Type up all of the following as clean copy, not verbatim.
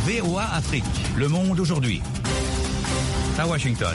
VOA Afrique, le monde aujourd'hui. À Washington.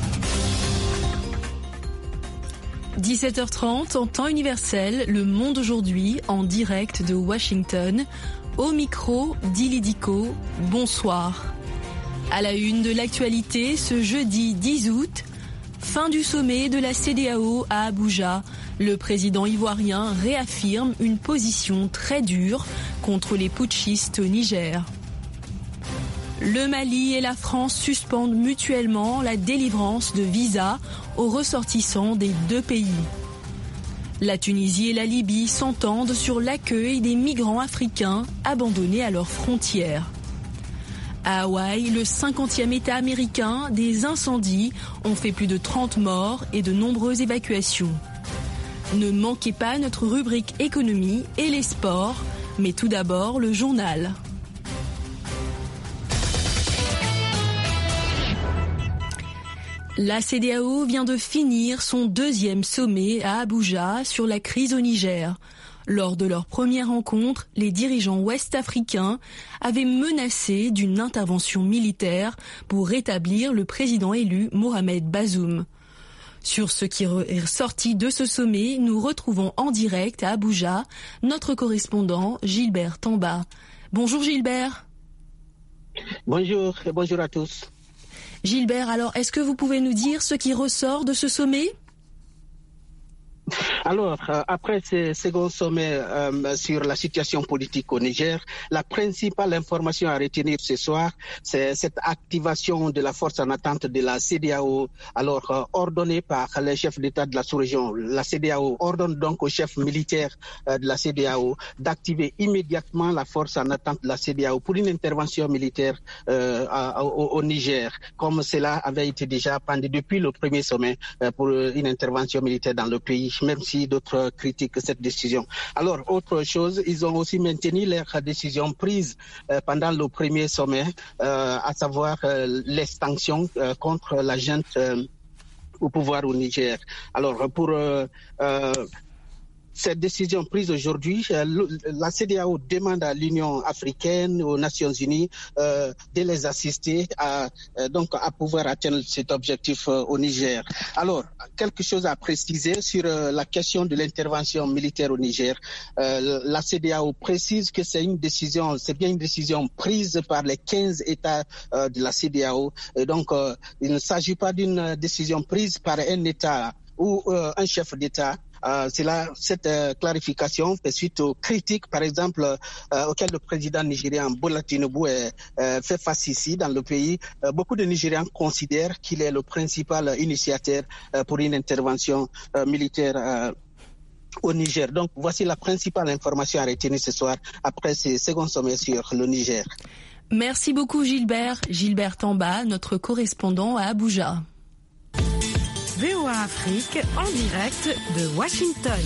17h30 en temps universel, le monde aujourd'hui en direct de Washington. Au micro, Dili Diko, bonsoir. À la une de l'actualité, ce jeudi 10 août, fin du sommet de la CEDEAO à Abuja. Le président ivoirien réaffirme une position très dure contre les putschistes au Niger. Le Mali et la France suspendent mutuellement la délivrance de visas aux ressortissants des deux pays. La Tunisie et la Libye s'entendent sur l'accueil des migrants africains abandonnés à leurs frontières. À Hawaï, le 50e État américain, des incendies ont fait plus de 30 morts et de nombreuses évacuations. Ne manquez pas notre rubrique économie et les sports, mais tout d'abord le journal. La CEDEAO vient de finir son deuxième sommet à Abuja sur la crise au Niger. Lors de leur première rencontre, les dirigeants ouest-africains avaient menacé d'une intervention militaire pour rétablir le président élu Mohamed Bazoum. Sur ce qui est sorti de ce sommet, nous retrouvons en direct à Abuja notre correspondant Gilbert Tamba. Bonjour Gilbert. Bonjour et bonjour à tous. Gilbert, alors est-ce que vous pouvez nous dire ce qui ressort de ce sommet ? Alors, après ce second sommet sur la situation politique au Niger, la principale information à retenir ce soir, c'est cette activation de la force en attente de la CEDEAO, alors ordonnée par les chefs d'État de la sous-région. La CEDEAO ordonne donc aux chefs militaires de la CEDEAO d'activer immédiatement la force en attente de la CEDEAO pour une intervention militaire au Niger, comme cela avait été déjà pendant depuis le premier sommet pour une intervention militaire dans le pays, même si d'autres critiquent cette décision. Alors, autre chose, ils ont aussi maintenu leur décision prise pendant le premier sommet, à savoir l'extinction contre la junte au pouvoir au Niger. Alors, pour cette décision prise aujourd'hui, la CEDEAO demande à l'Union africaine, aux Nations unies, de les assister à pouvoir atteindre cet objectif au Niger. Alors, quelque chose à préciser sur la question de l'intervention militaire au Niger. La CEDEAO précise que c'est bien une décision prise par les 15 États de la CEDEAO. Et donc, il ne s'agit pas d'une décision prise par un État ou un chef d'État. Cette clarification fait suite aux critiques, par exemple, auxquelles le président nigérian Bola Tinubu fait face ici dans le pays. Beaucoup de Nigérians considèrent qu'il est le principal initiateur pour une intervention militaire au Niger. Donc, voici la principale information à retenir ce soir après ce second sommet sur le Niger. Merci beaucoup Gilbert. Gilbert Tamba, notre correspondant à Abuja. VOA Afrique en direct de Washington.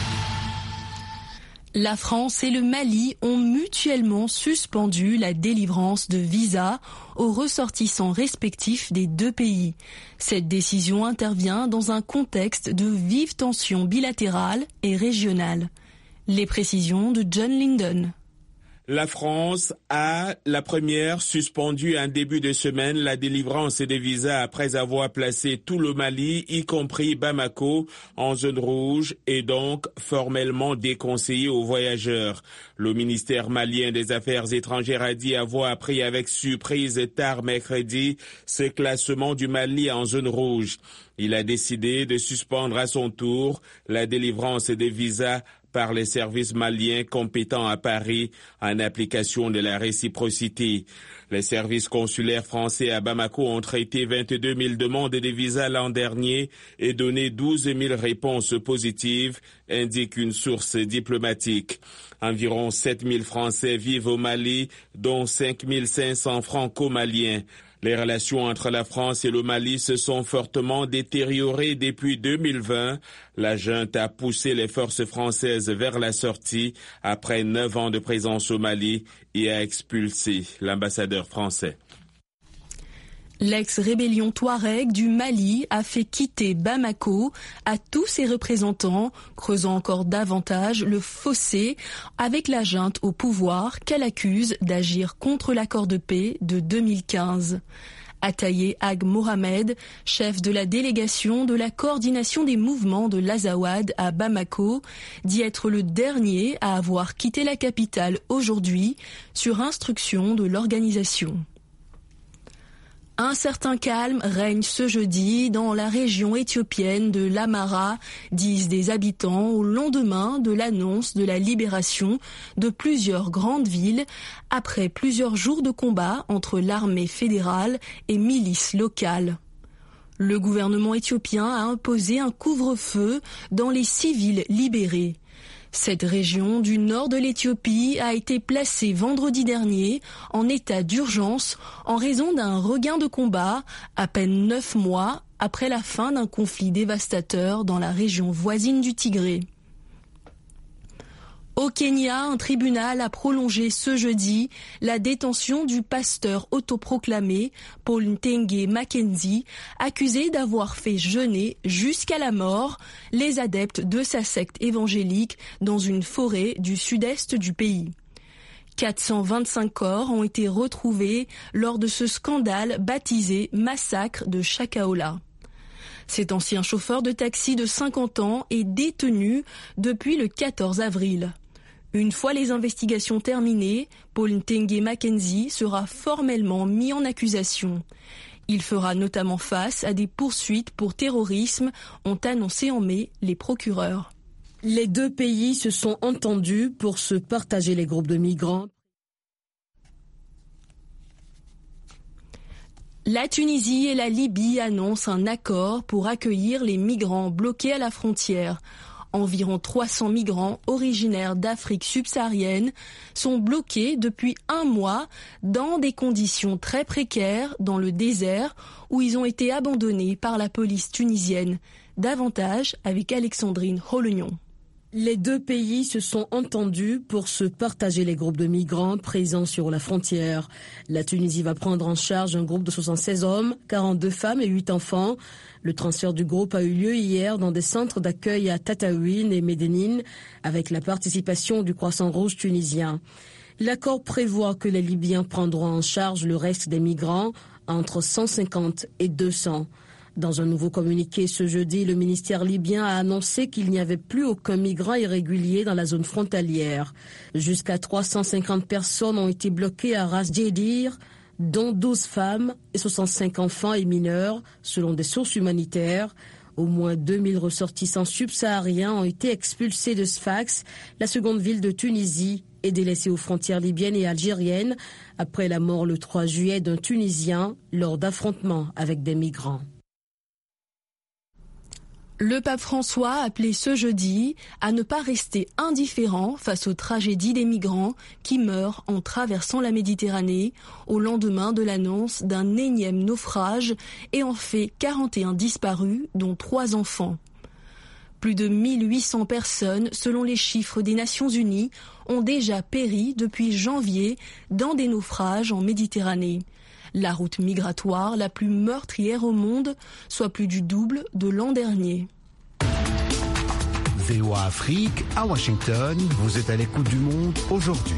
La France et le Mali ont mutuellement suspendu la délivrance de visas aux ressortissants respectifs des deux pays. Cette décision intervient dans un contexte de vives tensions bilatérales et régionales. Les précisions de John Linden. La France a, la première, suspendu en début de semaine la délivrance des visas après avoir placé tout le Mali, y compris Bamako, en zone rouge et donc formellement déconseillé aux voyageurs. Le ministère malien des Affaires étrangères a dit avoir appris avec surprise tard mercredi ce classement du Mali en zone rouge. Il a décidé de suspendre à son tour la délivrance des visas par les services maliens compétents à Paris en application de la réciprocité. Les services consulaires français à Bamako ont traité 22 000 demandes de visas l'an dernier et donné 12 000 réponses positives, indique une source diplomatique. Environ 7 000 Français vivent au Mali, dont 5 500 franco-maliens. Les relations entre la France et le Mali se sont fortement détériorées depuis 2020. La junte a poussé les forces françaises vers la sortie après 9 ans de présence au Mali et a expulsé l'ambassadeur français. L'ex-rébellion Touareg du Mali a fait quitter Bamako à tous ses représentants, creusant encore davantage le fossé avec la junte au pouvoir qu'elle accuse d'agir contre l'accord de paix de 2015. Ataye Ag Mohamed, chef de la délégation de la coordination des mouvements de l'Azawad à Bamako, dit être le dernier à avoir quitté la capitale aujourd'hui sur instruction de l'organisation. Un certain calme règne ce jeudi dans la région éthiopienne de l'Amara, disent des habitants au lendemain de l'annonce de la libération de plusieurs grandes villes après plusieurs jours de combat entre l'armée fédérale et milices locales. Le gouvernement éthiopien a imposé un couvre-feu dans les 6 villes libérées. Cette région du nord de l'Éthiopie a été placée vendredi dernier en état d'urgence en raison d'un regain de combat à peine 9 mois après la fin d'un conflit dévastateur dans la région voisine du Tigré. Au Kenya, un tribunal a prolongé ce jeudi la détention du pasteur autoproclamé Paul Ntenge Mackenzie, accusé d'avoir fait jeûner jusqu'à la mort les adeptes de sa secte évangélique dans une forêt du sud-est du pays. 425 corps ont été retrouvés lors de ce scandale baptisé Massacre de Shakahola. Cet ancien chauffeur de taxi de 50 ans est détenu depuis le 14 avril. Une fois les investigations terminées, Paul Ntenge Mackenzie sera formellement mis en accusation. Il fera notamment face à des poursuites pour terrorisme, ont annoncé en mai les procureurs. Les 2 pays se sont entendus pour se partager les groupes de migrants. La Tunisie et la Libye annoncent un accord pour accueillir les migrants bloqués à la frontière. Environ 300 migrants originaires d'Afrique subsaharienne sont bloqués depuis 1 mois dans des conditions très précaires dans le désert où ils ont été abandonnés par la police tunisienne. Davantage avec Alexandrine Hollegnon. Les 2 pays se sont entendus pour se partager les groupes de migrants présents sur la frontière. La Tunisie va prendre en charge un groupe de 76 hommes, 42 femmes et 8 enfants. Le transfert du groupe a eu lieu hier dans des centres d'accueil à Tataouine et Médénine avec la participation du Croissant-Rouge tunisien. L'accord prévoit que les Libyens prendront en charge le reste des migrants, entre 150 et 200. Dans un nouveau communiqué ce jeudi, le ministère libyen a annoncé qu'il n'y avait plus aucun migrant irrégulier dans la zone frontalière. Jusqu'à 350 personnes ont été bloquées à Ras Djedir, dont 12 femmes et 65 enfants et mineurs, selon des sources humanitaires. Au moins 2000 ressortissants subsahariens ont été expulsés de Sfax, la seconde ville de Tunisie, et délaissés aux frontières libyennes et algériennes, après la mort le 3 juillet d'un Tunisien lors d'affrontements avec des migrants. Le pape François a appelé ce jeudi à ne pas rester indifférent face aux tragédies des migrants qui meurent en traversant la Méditerranée au lendemain de l'annonce d'un énième naufrage et en fait 41 disparus, dont 3 enfants. Plus de 1800 personnes, selon les chiffres des Nations Unies, ont déjà péri depuis janvier dans des naufrages en Méditerranée. La route migratoire la plus meurtrière au monde, soit plus du double de l'an dernier. VOA Afrique, à Washington, vous êtes à l'écoute du monde aujourd'hui.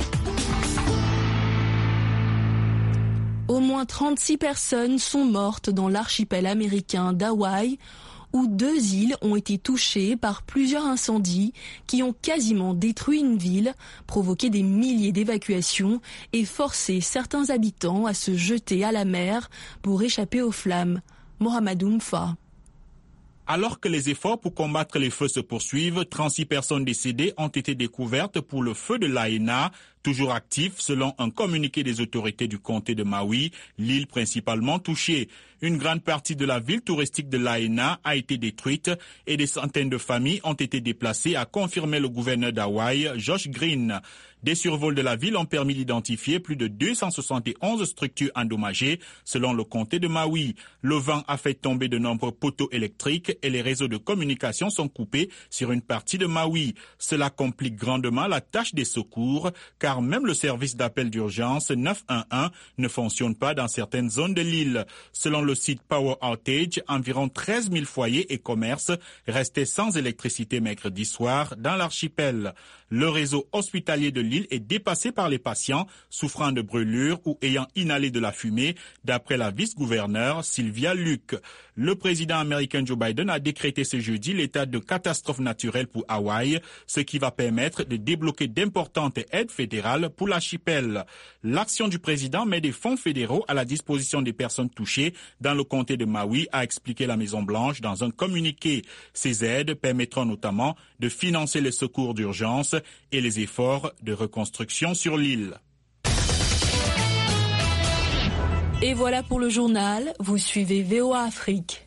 Au moins 36 personnes sont mortes dans l'archipel américain d'Hawaï, où 2 îles ont été touchées par plusieurs incendies qui ont quasiment détruit une ville, provoqué des milliers d'évacuations et forcé certains habitants à se jeter à la mer pour échapper aux flammes. Mohamedou Mfa. Alors que les efforts pour combattre les feux se poursuivent, 36 personnes décédées ont été découvertes pour le feu de Lahaina, toujours actif selon un communiqué des autorités du comté de Maui, l'île principalement touchée. Une grande partie de la ville touristique de Lahaina a été détruite et des centaines de familles ont été déplacées, a confirmé le gouverneur d'Hawaï, Josh Green. Des survols de la ville ont permis d'identifier plus de 271 structures endommagées, selon le comté de Maui. Le vent a fait tomber de nombreux poteaux électriques et les réseaux de communication sont coupés sur une partie de Maui. Cela complique grandement la tâche des secours, car car même le service d'appel d'urgence 911 ne fonctionne pas dans certaines zones de l'île. Selon le site Power Outage, environ 13 000 foyers et commerces restaient sans électricité mercredi soir dans l'archipel. Le réseau hospitalier de l'île est dépassé par les patients souffrant de brûlures ou ayant inhalé de la fumée, d'après la vice-gouverneure Sylvia Luke. Le président américain Joe Biden a décrété ce jeudi l'état de catastrophe naturelle pour Hawaï, ce qui va permettre de débloquer d'importantes aides fédérales pour l'archipel. L'action du président met des fonds fédéraux à la disposition des personnes touchées dans le comté de Maui, a expliqué la Maison-Blanche dans un communiqué. Ces aides permettront notamment de financer les secours d'urgence et les efforts de reconstruction sur l'île. Et voilà pour le journal, vous suivez VOA Afrique.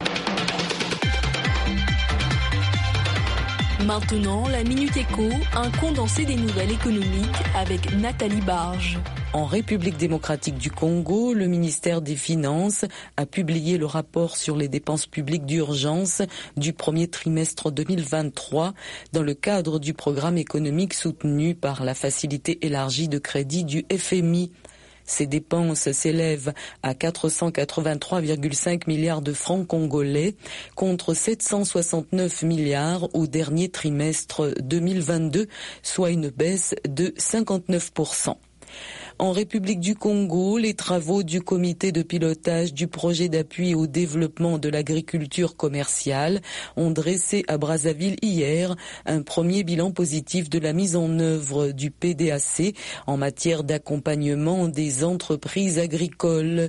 Maintenant, la Minute Éco, un condensé des nouvelles économiques avec Nathalie Barge. En République démocratique du Congo, le ministère des Finances a publié le rapport sur les dépenses publiques d'urgence du premier trimestre 2023 dans le cadre du programme économique soutenu par la facilité élargie de crédit du FMI. Ces dépenses s'élèvent à 483,5 milliards de francs congolais contre 769 milliards au dernier trimestre 2022, soit une baisse de 59%. En République du Congo, les travaux du comité de pilotage du projet d'appui au développement de l'agriculture commerciale ont dressé à Brazzaville hier un premier bilan positif de la mise en œuvre du PDAC en matière d'accompagnement des entreprises agricoles.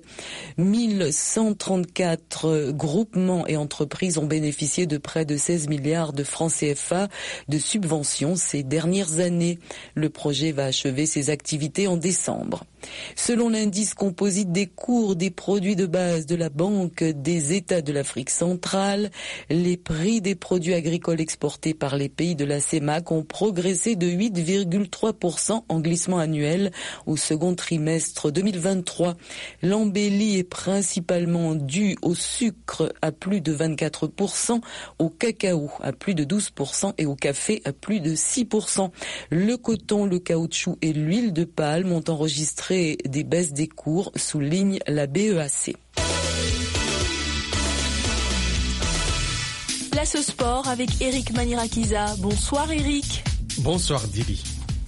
1134 groupements et entreprises ont bénéficié de près de 16 milliards de francs CFA de subventions ces dernières années. Le projet va achever ses activités en décembre. Selon l'indice composite des cours des produits de base de la Banque des États de l'Afrique centrale, les prix des produits agricoles exportés par les pays de la CEMAC ont progressé de 8,3% en glissement annuel au second trimestre 2023. L'embellie est principalement due au sucre à plus de 24%, au cacao à plus de 12% et au café à plus de 6%. Le coton, le caoutchouc et l'huile de palme ont enregistré des baisses des cours, souligne la BEAC. Place au sport avec Eric Manirakiza. Bonsoir Eric. Bonsoir Dili.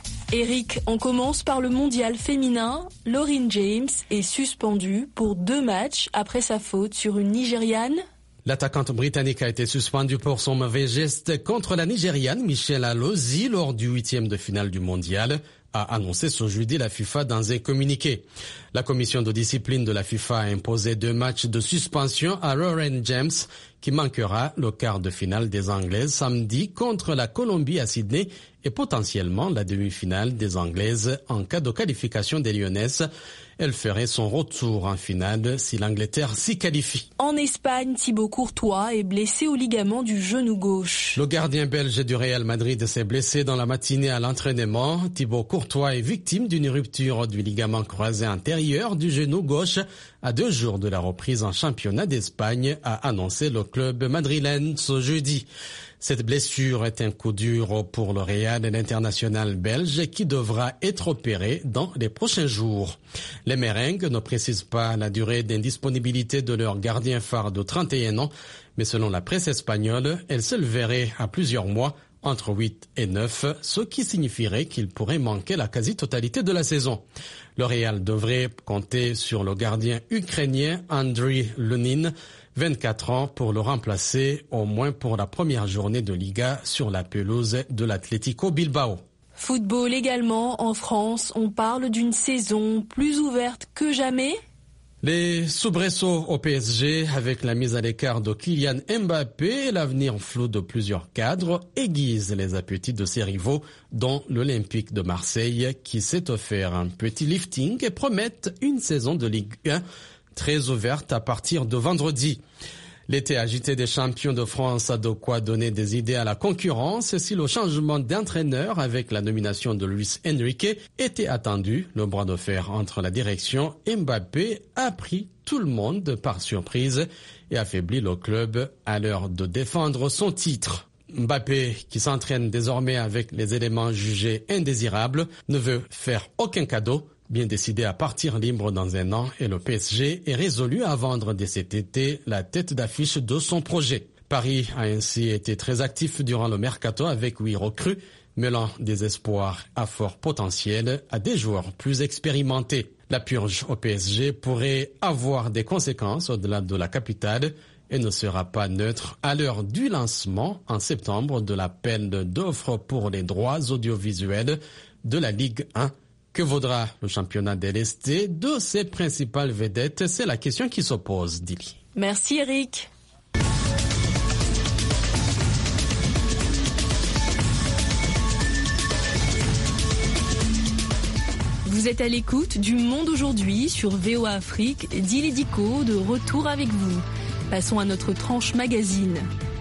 Eric, on commence par le mondial féminin. Lauryn James est suspendue pour 2 matchs après sa faute sur une Nigériane. L'attaquante britannique a été suspendue pour son mauvais geste contre la Nigériane Michelle Alozie lors du 8e de finale du mondial, a annoncé ce jeudi la FIFA dans un communiqué. La commission de discipline de la FIFA a imposé 2 matchs de suspension à Lauryn James, qui manquera le quart de finale des Anglaises samedi contre la Colombie à Sydney et potentiellement la demi-finale des Anglaises en cas de qualification des Lyonnaises. Elle ferait son retour en finale si l'Angleterre s'y qualifie. En Espagne, Thibaut Courtois est blessé au ligament du genou gauche. Le gardien belge du Real Madrid s'est blessé dans la matinée à l'entraînement. Thibaut Courtois est victime d'une rupture du ligament croisé antérieur du genou gauche à 2 jours de la reprise en championnat d'Espagne, a annoncé le club madrilène ce jeudi. Cette blessure est un coup dur pour le Real et l'international belge qui devra être opéré dans les prochains jours. Les Merengues ne précisent pas la durée d'indisponibilité de leur gardien phare de 31 ans, mais selon la presse espagnole, elle s'élèverait à plusieurs mois, entre 8 et 9, ce qui signifierait qu'il pourrait manquer la quasi-totalité de la saison. Le Real devrait compter sur le gardien ukrainien Andriy Lunin, 24 ans, pour le remplacer au moins pour la première journée de Liga sur la pelouse de l'Atlético Bilbao. Football également, en France, on parle d'une saison plus ouverte que jamais. Les soubresauts au PSG avec la mise à l'écart de Kylian Mbappé et l'avenir flou de plusieurs cadres aiguisent les appétits de ses rivaux, dont l'Olympique de Marseille qui s'est offert un petit lifting et promettent une saison de Ligue 1 très ouverte à partir de vendredi. L'été agité des champions de France a de quoi donner des idées à la concurrence si le changement d'entraîneur avec la nomination de Luis Enrique était attendu. Le bras de fer entre la direction Mbappé a pris tout le monde par surprise et affaibli le club à l'heure de défendre son titre. Mbappé, qui s'entraîne désormais avec les éléments jugés indésirables, ne veut faire aucun cadeau. Bien décidé à partir libre dans un an, et le PSG est résolu à vendre dès cet été la tête d'affiche de son projet. Paris a ainsi été très actif durant le mercato avec 8 recrues, mêlant des espoirs à fort potentiel à des joueurs plus expérimentés. La purge au PSG pourrait avoir des conséquences au-delà de la capitale et ne sera pas neutre à l'heure du lancement en septembre de l'appel d'offres pour les droits audiovisuels de la Ligue 1. Que vaudra le championnat délesté de ses principales vedettes? C'est la question qui s'oppose, Dili. Merci Eric. Vous êtes à l'écoute du Monde aujourd'hui sur VOA Afrique. Dili Diko de retour avec vous. Passons à notre tranche magazine.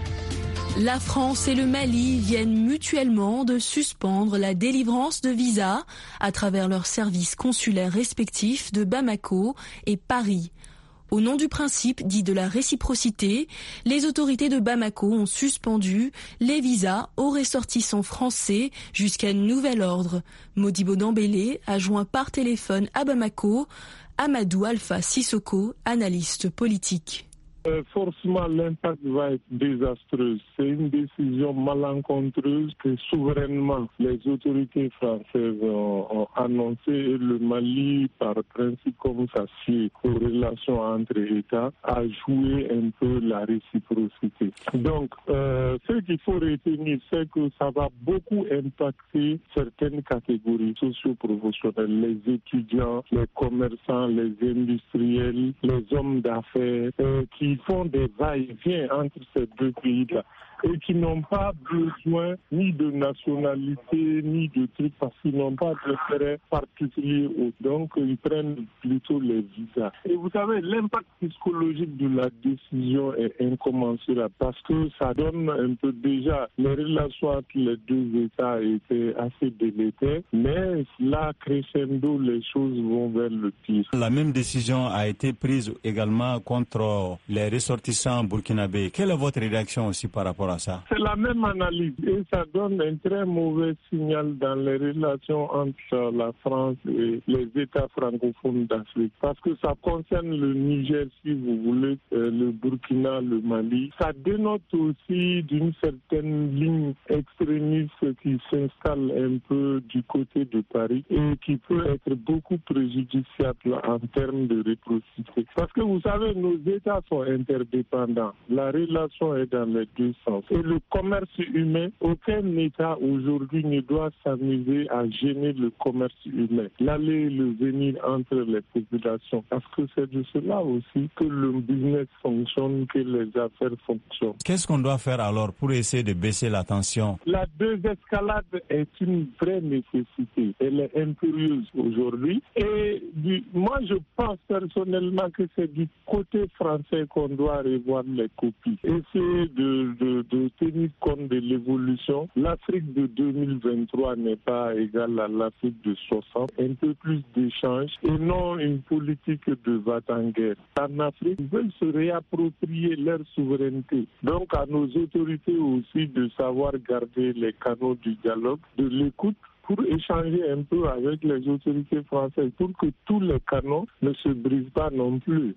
La France et le Mali viennent mutuellement de suspendre la délivrance de visas à travers leurs services consulaires respectifs de Bamako et Paris. Au nom du principe dit de la réciprocité, les autorités de Bamako ont suspendu les visas aux ressortissants français jusqu'à nouvel ordre. Modibo Dembélé a joint par téléphone à Bamako Amadou Alpha Sissoko, analyste politique. Forcément, l'impact va être désastreux. C'est une décision malencontreuse que souverainement les autorités françaises ont annoncé et le Mali, par principe, comme ça sied aux relations entre États, a joué un peu la réciprocité. Donc, ce qu'il faut retenir, c'est que ça va beaucoup impacter certaines catégories socio-professionnelles, les étudiants, les commerçants, les industriels, les hommes d'affaires, qui font des va-et-vient entre ces deux pays-là et qui n'ont pas besoin ni de nationalité, ni de trucs, parce qu'ils n'ont pas d'intérêt particulier. Donc, ils prennent plutôt les visas. Et vous savez, l'impact psychologique de la décision est incommensurable parce que ça donne un peu déjà, les relations entre les deux États étaient assez délétères, mais là, crescendo, les choses vont vers le pire. La même décision a été prise également contre les ressortissants burkinabés. Quelle est votre réaction aussi par rapport à ça? C'est la même analyse et ça donne un très mauvais signal dans les relations entre la France et les États francophones d'Afrique. Parce que ça concerne le Niger, si vous voulez, le Burkina, le Mali. Ça dénote aussi d'une certaine ligne extrémiste qui s'installe un peu du côté de Paris et qui peut être beaucoup préjudiciable en termes de réciprocité. Parce que vous savez, nos États sont interdépendants. La relation est dans les deux sens. Et le commerce humain, aucun État aujourd'hui ne doit s'amuser à gêner le commerce humain, l'aller et le venir entre les populations. Parce que c'est de cela aussi que le business fonctionne, que les affaires fonctionnent. Qu'est-ce qu'on doit faire alors pour essayer de baisser la tension? La désescalade est une vraie nécessité. Elle est impérieuse aujourd'hui. Et moi, je pense personnellement que c'est du côté français qu'on doit revoir les copies. Essayer de tenir compte de l'évolution. L'Afrique de 2023 n'est pas égale à l'Afrique de 60. Un peu plus d'échanges et non une politique de va-t-en-guerre. En Afrique, ils veulent se réapproprier leur souveraineté. Donc à nos autorités aussi de savoir garder les canaux du dialogue, de l'écoute, pour échanger un peu avec les autorités françaises, pour que tous les canaux ne se brisent pas non plus.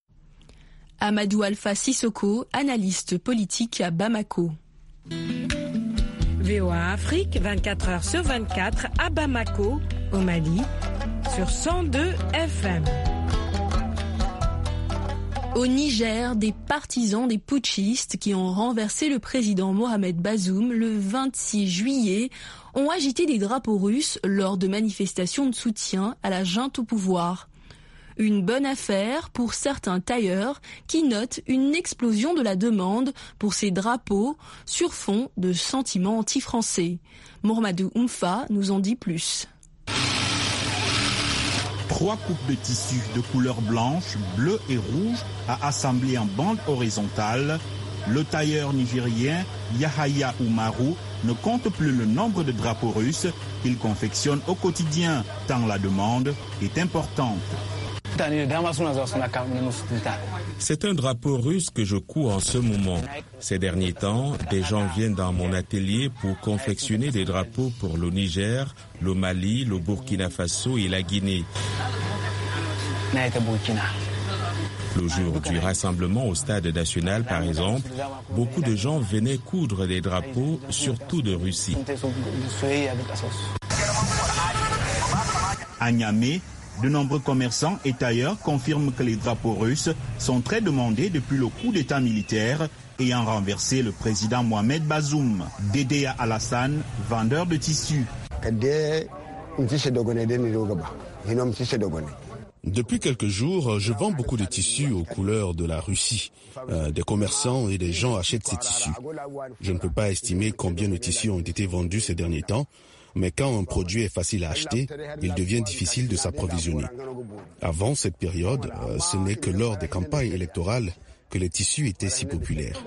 Amadou Alpha Sissoko, analyste politique à Bamako. VOA Afrique, 24 heures sur 24 à Bamako, au Mali, sur 102 FM. Au Niger, des partisans des putschistes qui ont renversé le président Mohamed Bazoum le 26 juillet ont agité des drapeaux russes lors de manifestations de soutien à la junte au pouvoir. Une bonne affaire pour certains tailleurs qui notent une explosion de la demande pour ces drapeaux sur fond de sentiments anti-français. Mourmadou Oumfa nous en dit plus. 3 coupes de tissu de couleur blanche, bleue et rouge à assembler en bande horizontale. Le tailleur nigérien Yahaya Oumarou ne compte plus le nombre de drapeaux russes qu'il confectionne au quotidien, tant la demande est importante. C'est un drapeau russe que je couds en ce moment. Ces derniers temps, des gens viennent dans mon atelier pour confectionner des drapeaux pour le Niger, le Mali, le Burkina Faso et la Guinée. Le jour du rassemblement au stade national, par exemple, beaucoup de gens venaient coudre des drapeaux, surtout de Russie. À Niamey, de nombreux commerçants et tailleurs confirment que les drapeaux russes sont très demandés depuis le coup d'État militaire ayant renversé le président Mohamed Bazoum. Dédéa Alassane, vendeur de tissus. Depuis quelques jours, je vends beaucoup de tissus aux couleurs de la Russie. Des commerçants et des gens achètent ces tissus. Je ne peux pas estimer combien de tissus ont été vendus ces derniers temps, mais quand un produit est facile à acheter, il devient difficile de s'approvisionner. Avant cette période, ce n'est que lors des campagnes électorales que les tissus étaient si populaires.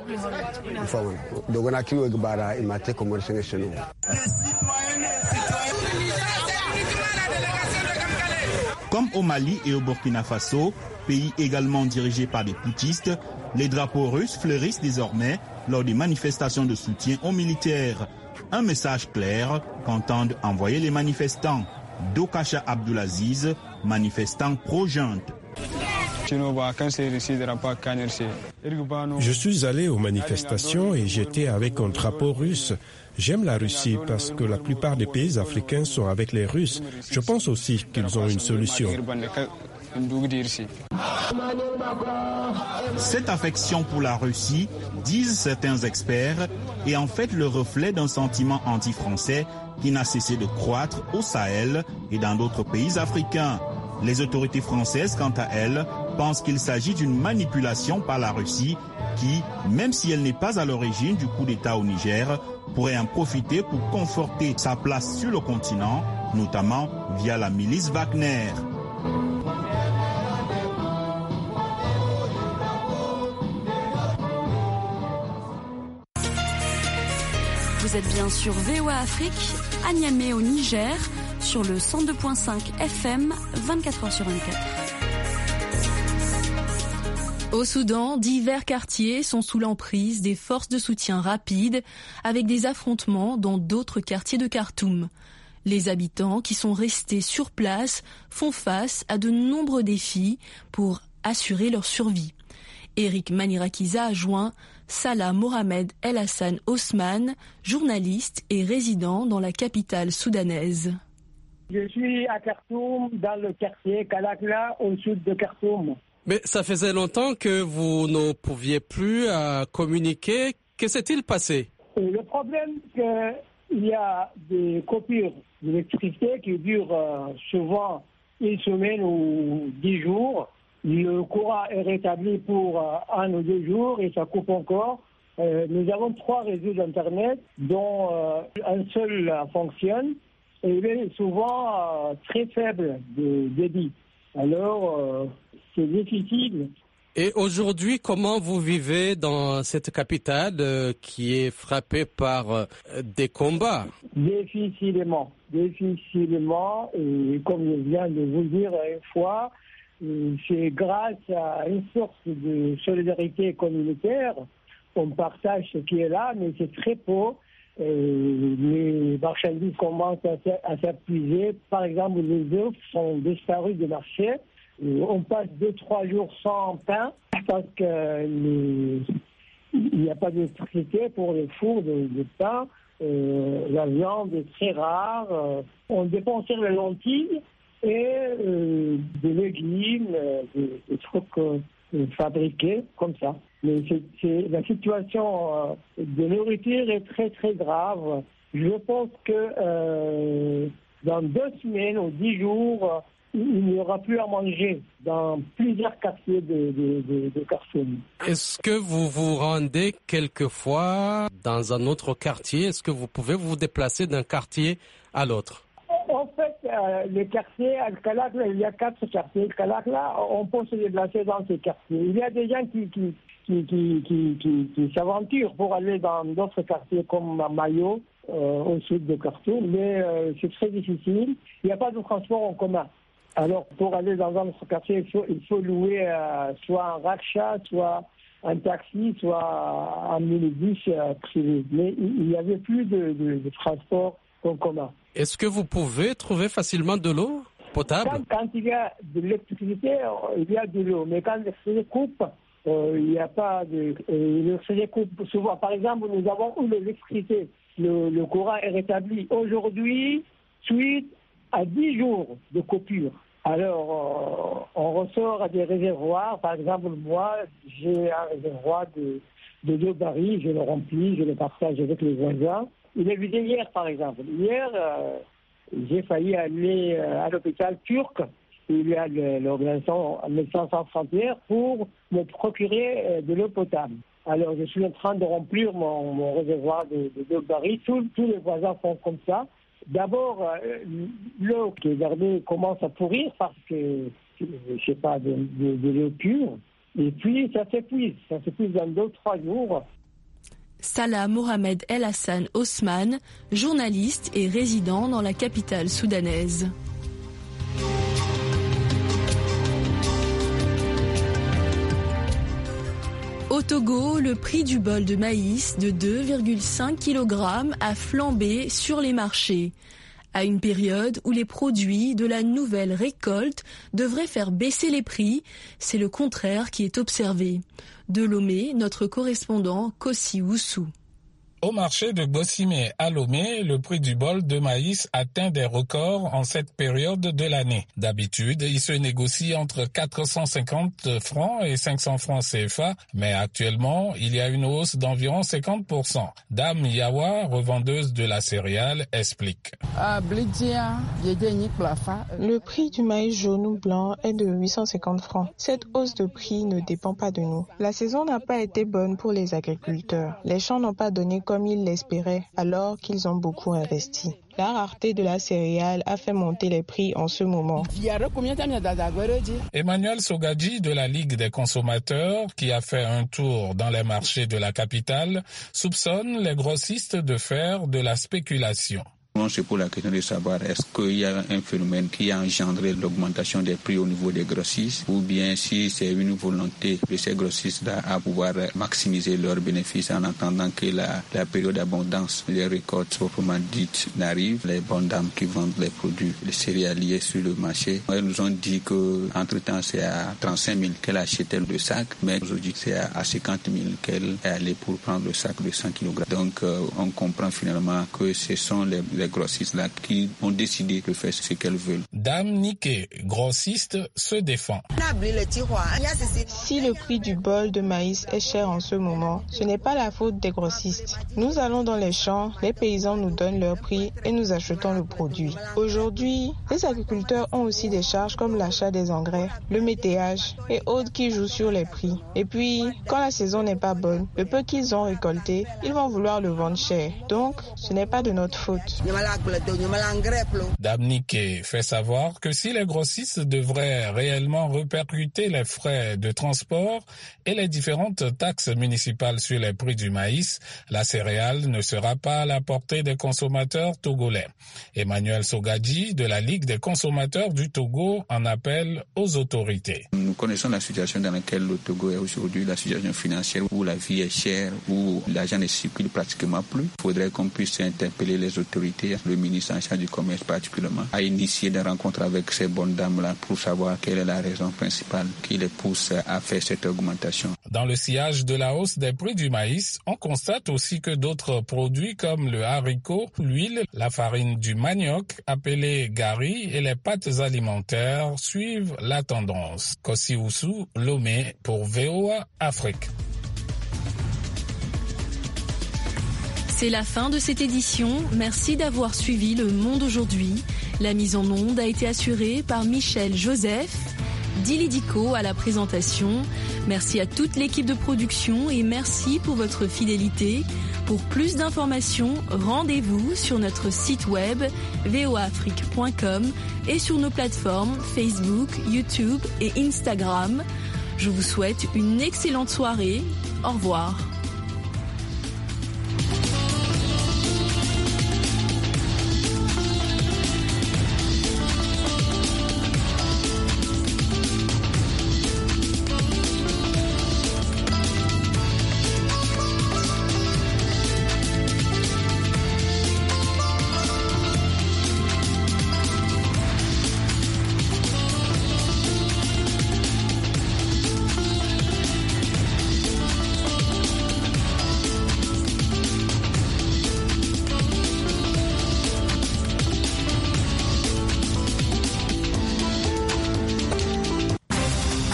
Comme au Mali et au Burkina Faso, pays également dirigés par des putschistes, les drapeaux russes fleurissent désormais lors des manifestations de soutien aux militaires. Un message clair qu'entendent envoyer les manifestants. Dokasha Abdulaziz, manifestant pro-junte. Je suis allé aux manifestations et j'étais avec un drapeau russe. J'aime la Russie parce que la plupart des pays africains sont avec les Russes. Je pense aussi qu'ils ont une solution. Cette affection pour la Russie, disent certains experts, est en fait le reflet d'un sentiment anti-français qui n'a cessé de croître au Sahel et dans d'autres pays africains. Les autorités françaises, quant à elles, pensent qu'il s'agit d'une manipulation par la Russie qui, même si elle n'est pas à l'origine du coup d'État au Niger, pourrait en profiter pour conforter sa place sur le continent, notamment via la milice Wagner. Vous êtes bien sur VOA Afrique, à Niamey au Niger, sur le 102.5 FM, 24h sur 24. Au Soudan, divers quartiers sont sous l'emprise des forces de soutien rapides, avec des affrontements dans d'autres quartiers de Khartoum. Les habitants qui sont restés sur place font face à de nombreux défis pour assurer leur survie. Eric Manirakiza a joint Salah Mohamed El Hassan Osman, journaliste et résident dans la capitale soudanaise. Je suis à Khartoum, dans le quartier Kalakla, au sud de Khartoum. Mais ça faisait longtemps que vous ne pouviez plus communiquer. Que s'est-il passé? Le problème, c'est qu'il y a des coupures d'électricité qui durent souvent une semaine ou 10 jours. Le courant est rétabli pour 1 ou 2 jours et ça coupe encore. Nous avons 3 réseaux d'Internet dont un seul fonctionne et il est souvent très faible de débit. Alors, c'est difficile. Et aujourd'hui, comment vous vivez dans cette capitale qui est frappée par des combats? Difficilement. Et comme je viens de vous le dire une fois, c'est grâce à une source de solidarité communautaire. On partage ce qui est là, mais c'est très peu. Les marchandises commencent à s'épuiser. Par exemple, les œufs sont disparus du marché. On passe 2-3 jours sans pain parce qu'il n'y a pas d'électricité pour les fours de pain. La viande est très rare. On dépense sur les lentilles et des légumes, des trucs fabriqués comme ça. Mais la situation de nourriture est très très grave. Je pense que dans 2 semaines ou 10 jours, il n'y aura plus à manger dans plusieurs quartiers de Khartoum. Est-ce que vous vous rendez quelquefois dans un autre quartier? Est-ce que vous pouvez vous déplacer d'un quartier à l'autre? En fait, les quartiers, à Kalakla, il y a 4 quartiers. Kalakla, on peut se déplacer dans ces quartiers. Il y a des gens qui s'aventurent pour aller dans d'autres quartiers comme Mayo, au sud de Khartoum, mais c'est très difficile. Il n'y a pas de transport en commun. Alors, pour aller dans un autre quartier, il faut louer soit un rickshaw, soit un taxi, soit un minibus privé. Mais il n'y avait plus de transport en commun. Est-ce que vous pouvez trouver facilement de l'eau potable? Quand il y a de l'électricité, il y a de l'eau. Mais quand l'électricité coupe, il n'y a pas de... l'électricité coupe souvent. Par exemple, nous avons eu l'électricité. Le courant est rétabli aujourd'hui, suite à 10 jours de coupure. Alors, on ressort à des réservoirs. Par exemple, moi, j'ai un réservoir de 2 barils. Je le remplis, je le partage avec les voisins. Il est vidé hier, par exemple. Hier, j'ai failli aller à l'hôpital turc. Il y a l'organisation Médecins sans frontières pour me procurer de l'eau potable. Alors, je suis en train de remplir mon réservoir de 2 barils. Tous les voisins font comme ça. D'abord, l'eau qui est gardée commence à pourrir parce que, je sais pas, de l'eau pure. Et puis, ça s'épuise dans 2-3 jours. Salah Mohamed El Hassan Osman, journaliste et résident dans la capitale soudanaise. Au Togo, le prix du bol de maïs de 2,5 kg a flambé sur les marchés. À une période où les produits de la nouvelle récolte devraient faire baisser les prix, c'est le contraire qui est observé. De Lomé, notre correspondant Kossi Oussou. Au marché de Gossimé à Lomé, le prix du bol de maïs atteint des records en cette période de l'année. D'habitude, il se négocie entre 450 francs et 500 francs CFA, mais actuellement, il y a une hausse d'environ 50%. Dame Yawa, revendeuse de la céréale, explique. Le prix du maïs jaune ou blanc est de 850 francs. Cette hausse de prix ne dépend pas de nous. La saison n'a pas été bonne pour les agriculteurs. Les champs n'ont pas donné comme ils l'espéraient, alors qu'ils ont beaucoup investi. La rareté de la céréale a fait monter les prix en ce moment. Emmanuel Sogadji de la Ligue des consommateurs, qui a fait un tour dans les marchés de la capitale, soupçonne les grossistes de faire de la spéculation. C'est pour la question de savoir est-ce qu'il y a un phénomène qui a engendré l'augmentation des prix au niveau des grossistes ou bien si c'est une volonté de ces grossistes-là à pouvoir maximiser leurs bénéfices en attendant que la période d'abondance des récoltes proprement dites n'arrive. Les bonnes dames qui vendent les produits les céréaliers sur le marché, elles nous ont dit qu'entre-temps c'est à 35 000 qu'elle achetait le sac, mais aujourd'hui c'est à 50 000 qu'elle est allée pour prendre le sac de 100 kg. Donc on comprend finalement que ce sont les grossistes là qui ont décidé de faire ce qu'elles veulent. Dame Niké, grossiste, se défend. Si le prix du bol de maïs est cher en ce moment, ce n'est pas la faute des grossistes. Nous allons dans les champs, les paysans nous donnent leur prix et nous achetons le produit. Aujourd'hui, les agriculteurs ont aussi des charges comme l'achat des engrais, le météage et autres qui jouent sur les prix. Et puis, quand la saison n'est pas bonne, le peu qu'ils ont récolté, ils vont vouloir le vendre cher. Donc, ce n'est pas de notre faute. Dame Niké fait savoir que si les grossistes devraient réellement répercuter les frais de transport et les différentes taxes municipales sur les prix du maïs, la céréale ne sera pas à la portée des consommateurs togolais. Emmanuel Sogadji de la Ligue des consommateurs du Togo en appelle aux autorités. Nous connaissons la situation dans laquelle le Togo est aujourd'hui, la situation financière où la vie est chère, où l'argent ne circule pratiquement plus. Il faudrait qu'on puisse interpeller les autorités, le ministre en charge du commerce particulièrement, a initié des rencontres avec ces bonnes dames-là pour savoir quelle est la raison principale qui les pousse à faire cette augmentation. Dans le sillage de la hausse des prix du maïs, on constate aussi que d'autres produits comme le haricot, l'huile, la farine du manioc, appelée gari, et les pâtes alimentaires suivent la tendance. Kossi Oussou, Lomé pour VOA Afrique. C'est la fin de cette édition. Merci d'avoir suivi Le Monde aujourd'hui. La mise en onde a été assurée par Michel Joseph, Dili Diko à la présentation. Merci à toute l'équipe de production et merci pour votre fidélité. Pour plus d'informations, rendez-vous sur notre site web voaafrique.com et sur nos plateformes Facebook, YouTube et Instagram. Je vous souhaite une excellente soirée. Au revoir.